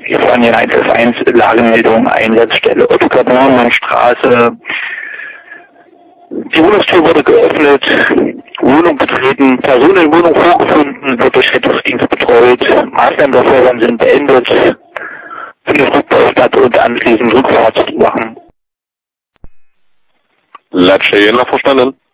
Hier fahren die 111 Lagemeldung, Einsatzstelle Ottokar-Bornmann-Straße. Die Wohnungstür wurde geöffnet, Wohnung betreten, Person in Wohnung vorgefunden, wird durch Rettungsdienst betreut, Maßnahmen der Vorgang sind beendet, findet Rückbau statt und anschließend Rückfahrt zu machen. Latsche, noch verstanden?